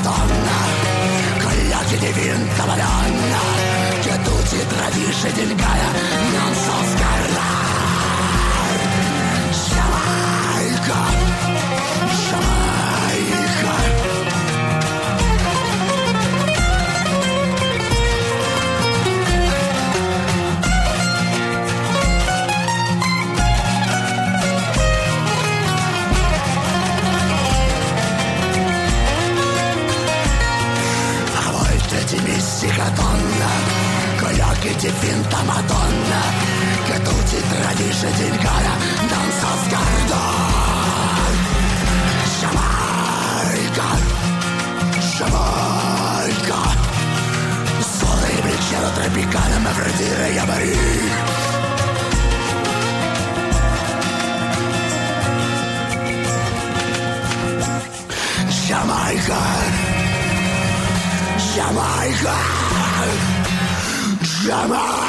Madonna, con gli occhi di finta Madonna, che tu ci tradisci del Gaia, non so scarrar. Jamaica, Jamaica. Mistica donna, con gli occhi di finta Madonna, che tu ci tradisci in gara, non so scardar. Jamaica, Jamaica, sole il cielo tropicale mi fa dire Yamari. Jamaica, Jamaica, Jamaica.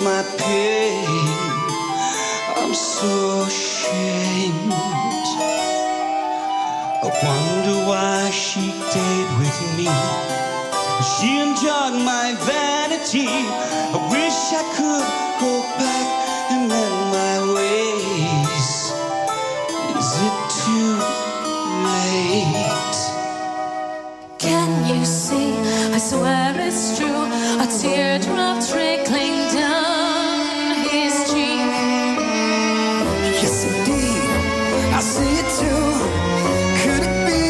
my pain. I'm so ashamed. I wonder why she stayed with me. She enjoyed my vanity. I wish I could go back and mend my ways. Is it too late? Can you see? I swear it's true. A teardrop trickling down his cheek. Yes, indeed, I see it too. Could it be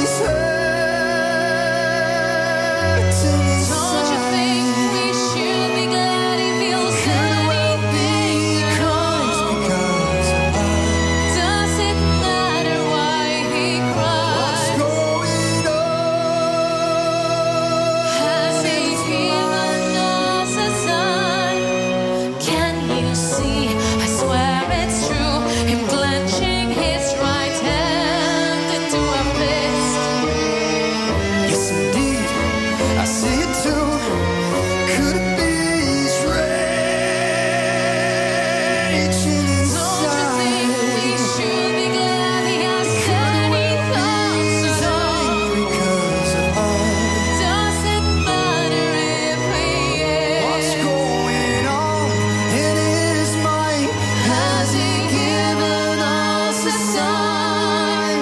hurting inside? Don't you think we should be glad he feels anything at all? Because Does it matter why he what's cries? going on? Has he given us a sign? Can you see? I swear it's true. Him clenching his right hand into a fist. Yes, indeed, I see it too. Could it be he's raging Don't you think we inside? should be glad he has any thoughts at all? Because of Does it matter if he what's is? going on in his mind? Has he given us a sign?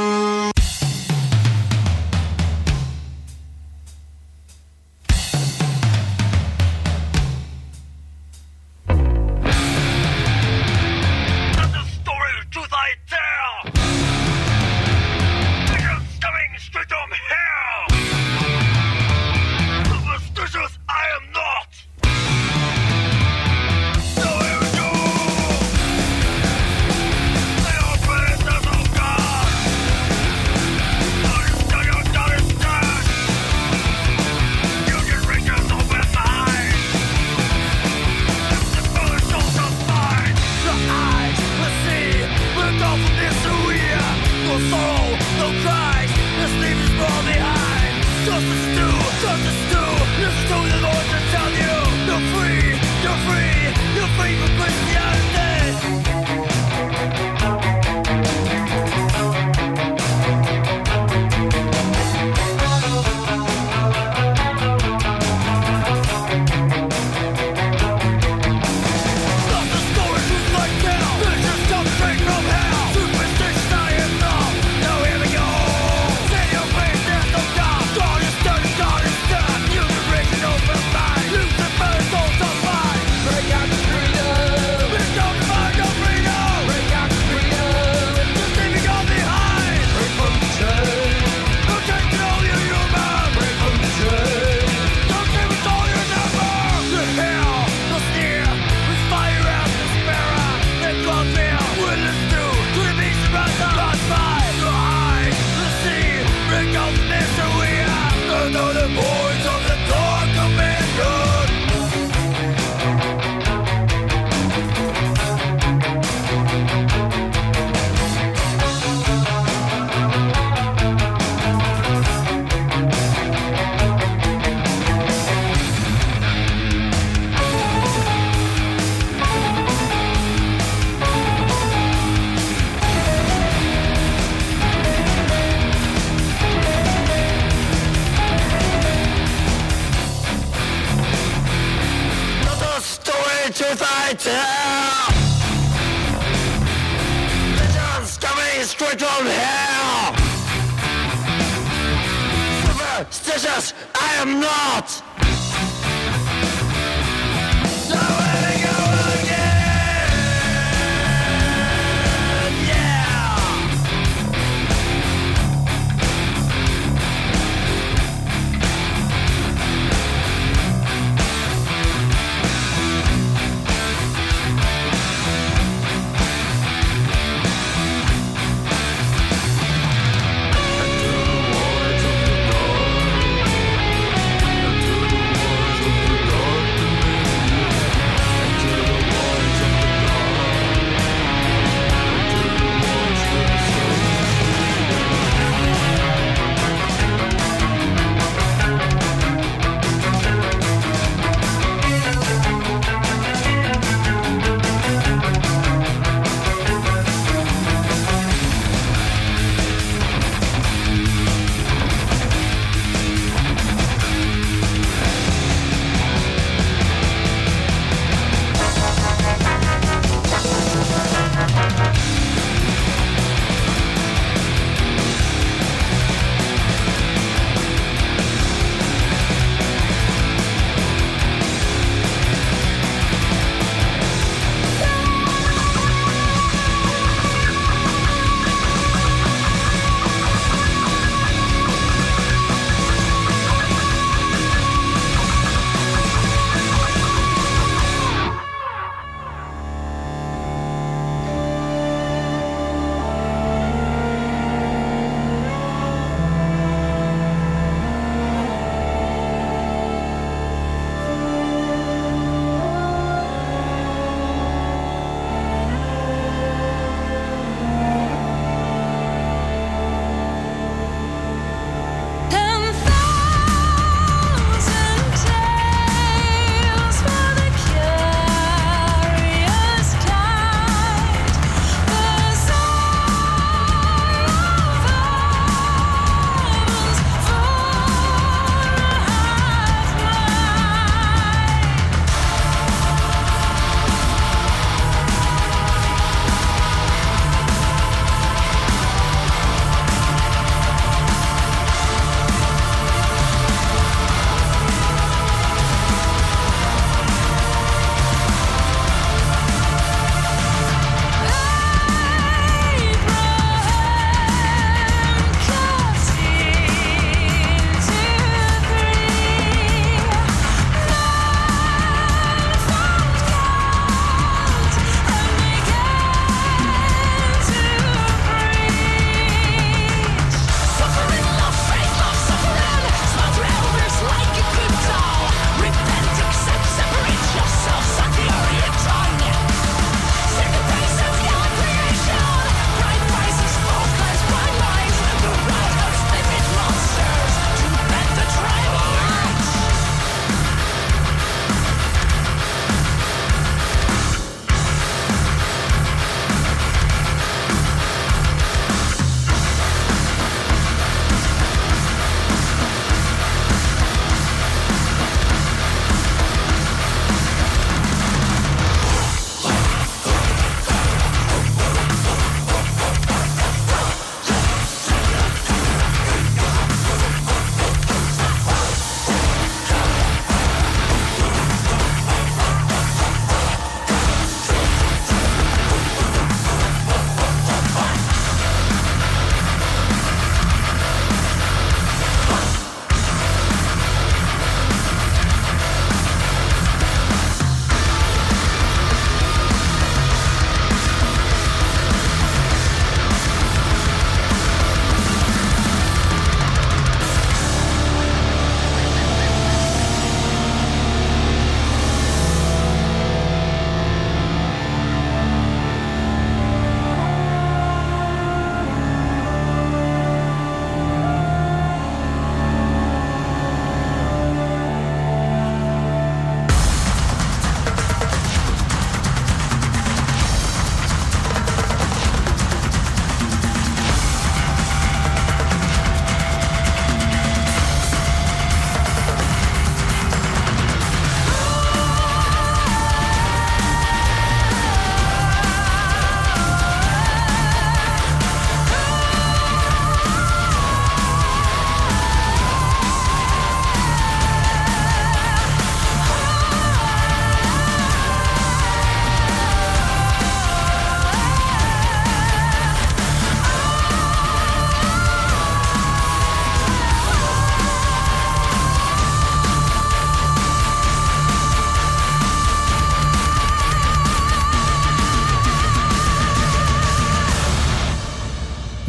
That's the story, the truth I tell. Visions coming straight from hell. Superstitious I am not. So here we go. They are prisoners of God. Understand your understand. Union reaches open mind. The bullet souls of mine. The eyes will see. We're gone from this area. No sorrow, no cries. The sleep is born behind. Justice due, justice due. Listen to the Lord to tell you. You're free, you're free, you're free from Christianity. Not the story truth I tell. Visions come straight from hell. Superstition I am not. Now here we go. Say your praise, there's no doubt. God is done, God is done. You can raise an open mind. Lose the first souls of mine. Break out the freedom. Break out the find no freedom. Break out the freedom. Just leaving all behind. Break from the chain. Don't take it all you're human. Break from the chain. Don't give us all your number. The hell, the sneer. With fire out the sparrow. They close me out. Witness to the beast around the lost by the eye. The sea. Break out the mystery we are. Know the voice of the dark commander. Not the story truth I tell. Visions coming straight from hell. Superstitious I am not. So here we go again. Yeah. And to the words of the Lord, and to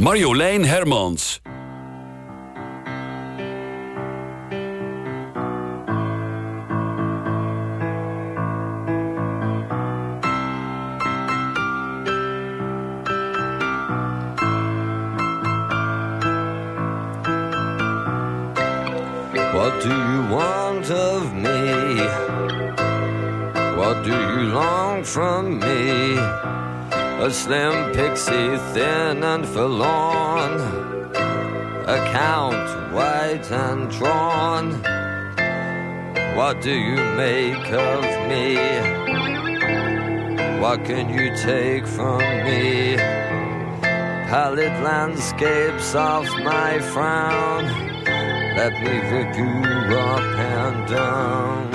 Marjolein Hermans. What do you want of me? What do you long from me? A slim pixie, thin and forlorn, account white and drawn. What do you make of me? What can you take from me? Pallid landscapes of my frown, let me rip you up and down.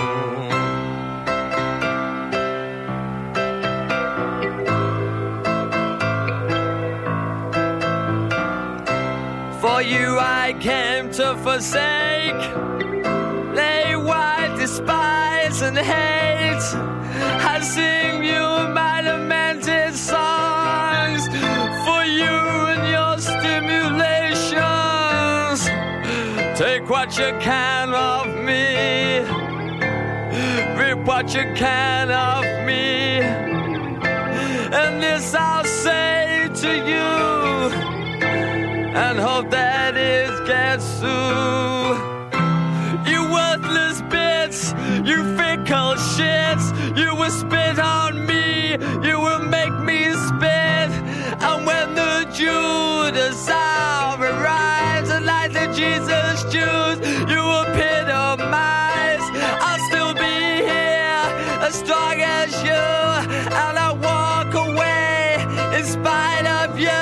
For you I came to forsake, lay wide, despise and hate. I sing you my lamented songs, for you and your stimulations. Take what you can of me, rip what you can of me, and this I'll say to you, and hope that it gets through. You worthless bits, you fickle shits, you will spit on me, you will make me spit. And when the Judas hour arrives, and like the Jesus Jews, you will epitomize. I'll still be here, as strong as you, and I walk away in spite of you.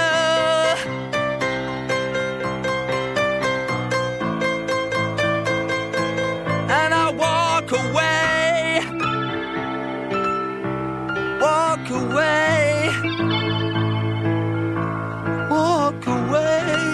Walk away, walk away.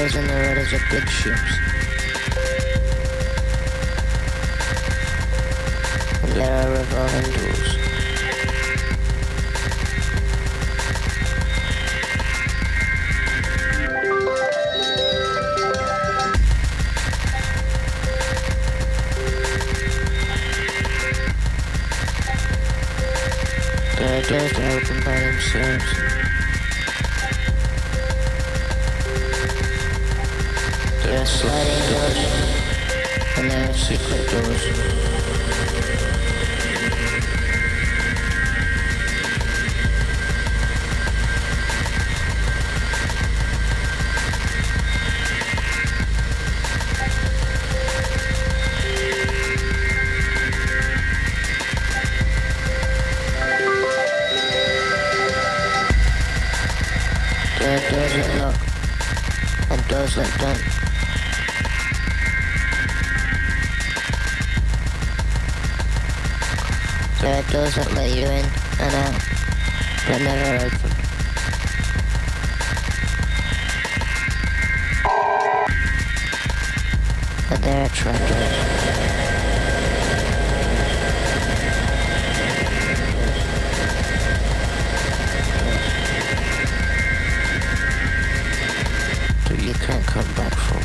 sails in the rudders of big ships. And there are revolving doors. There are doors that open by themselves. There are sliding doors, and there are secret doors. There are doors that lock, and doors that don't. There are doors that let you in and out, but never open. But there are trapdoors. That you can't come back from.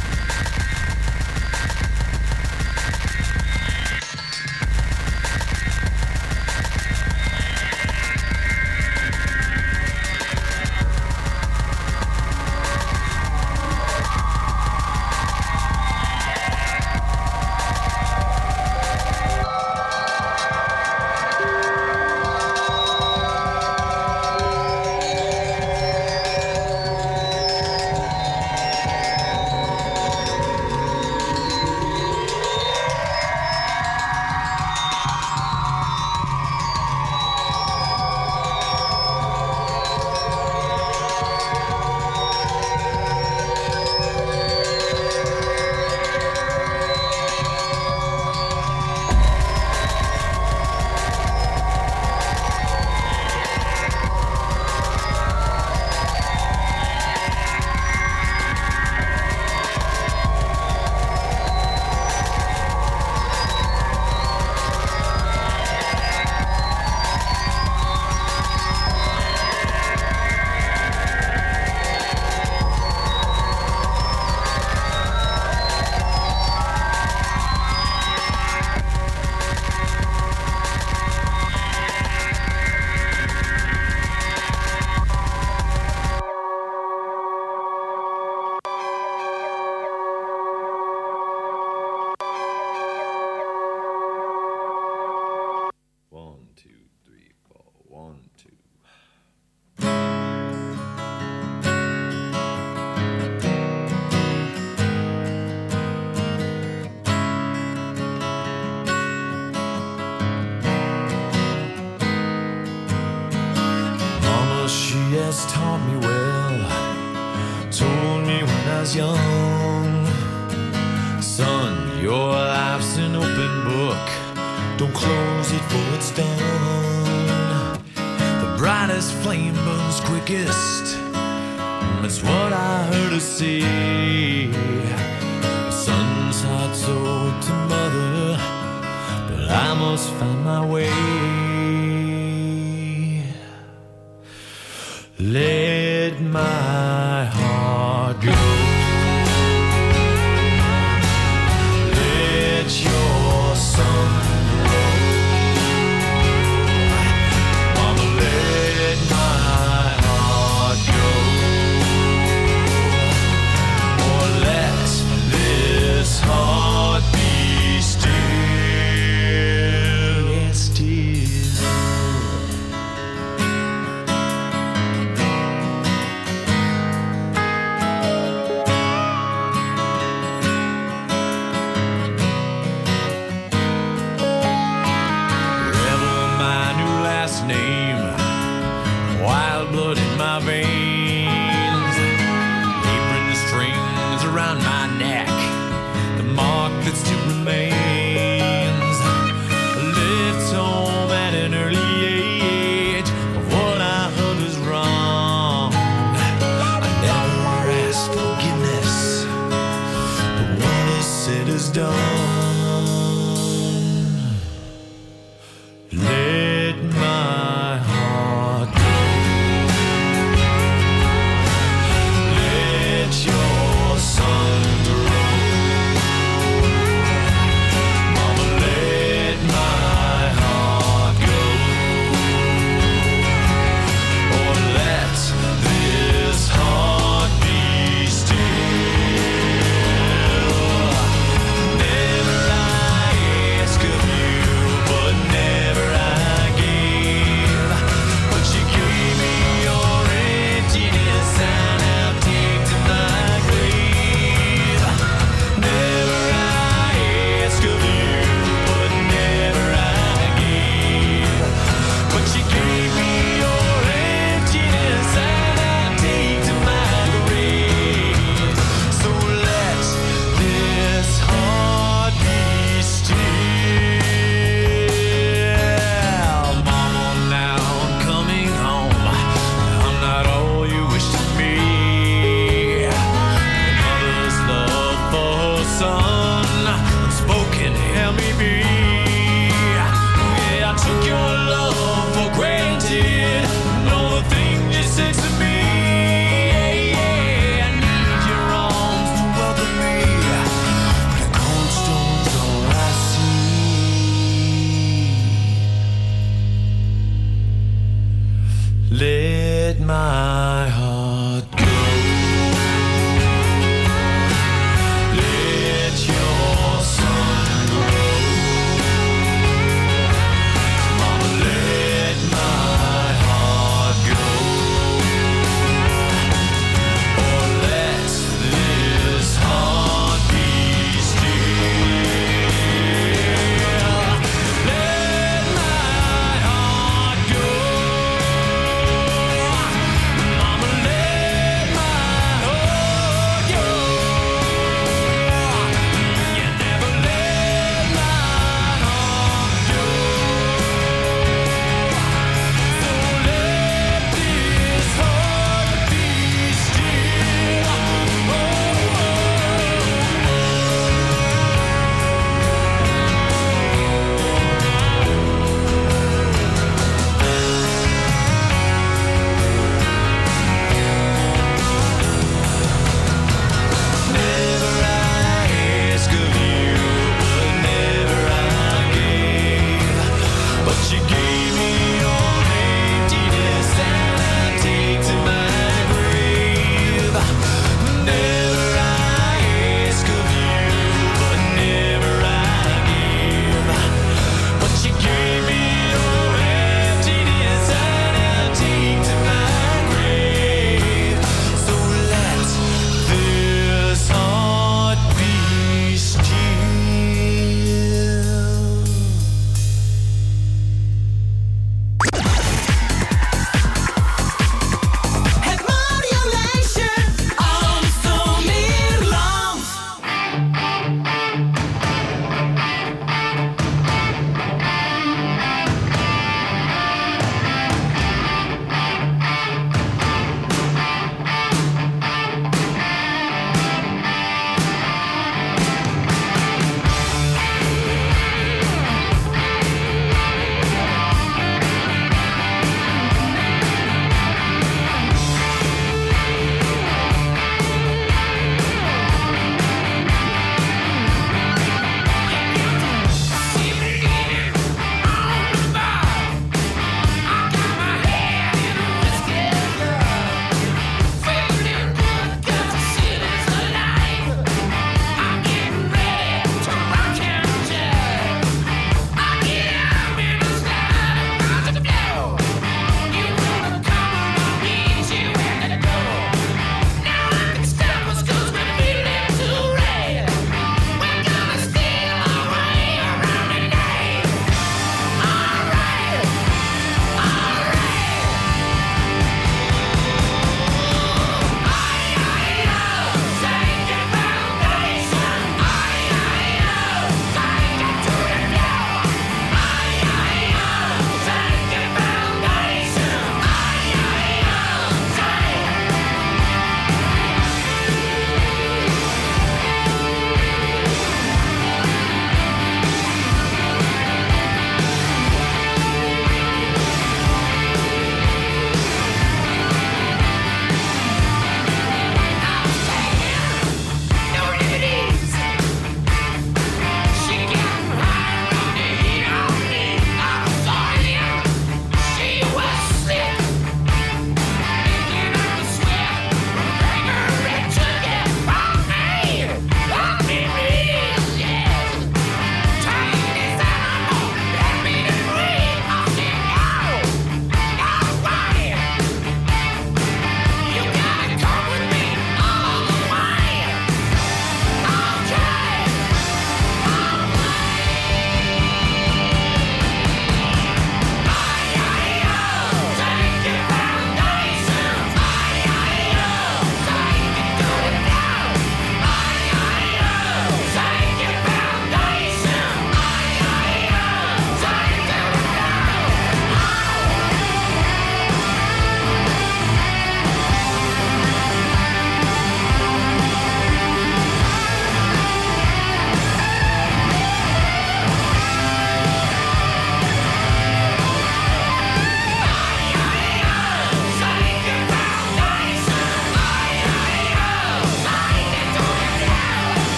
She has taught me well, told me when I was young, son, your life's an open book, don't close it for it's done. The brightest flame burns quickest, that's what I heard her say. The son's heart sold to mother, but I must find my way. Let my heart go. Let your sun grow. Mama, let my heart go. Or let this heart be still. Yes, still. My veins, apron strings around my neck, the mark that still remains, left home at an early age of what I heard was wrong. I never asked forgiveness, Let my heart go. Let your sun grow. Mama, let my heart go. Or let this heart be still. Let my heart go. Mama, let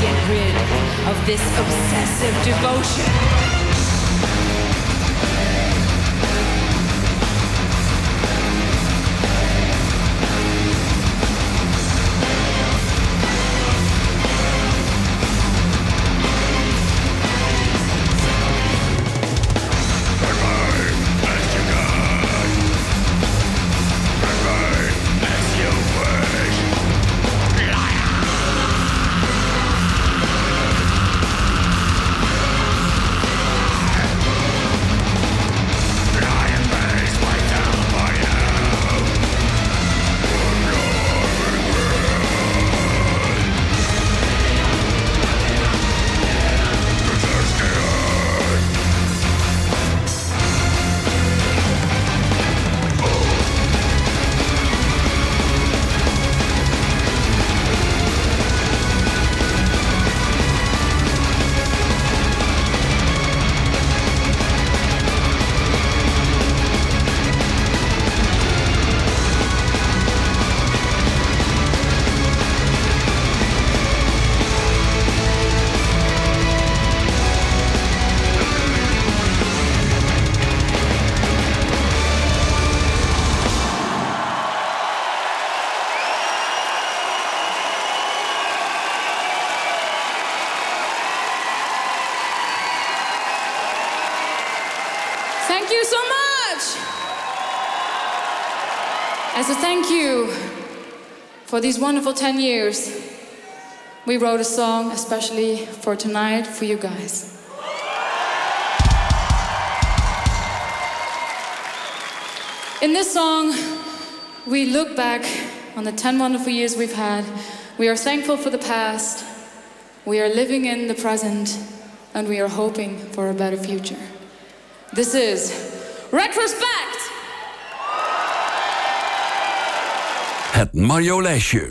get rid of this obsessive devotion. Thank you so much! As a thank you for these wonderful 10 years, we wrote a song especially for tonight for you guys. In this song, we look back on the 10 wonderful years we've had. We are thankful for the past, we are living in the present, and we are hoping for a better future. This is Retrospect! Het Marjoleisje.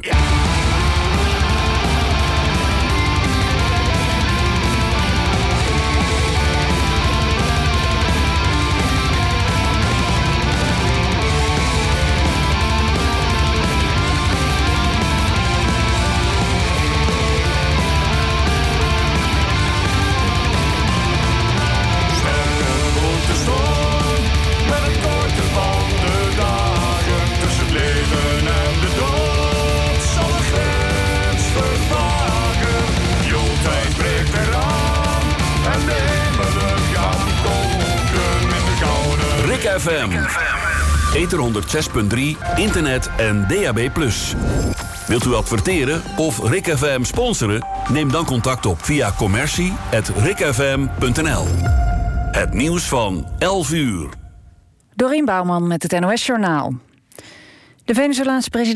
FM. Ether 106.3, internet en DAB+. Wilt u adverteren of Rick FM sponsoren? Neem dan contact op via commercie@rickfm.nl. Het nieuws van 11 uur. Dorien Bouwman met het NOS Journaal. De Venezolaanse president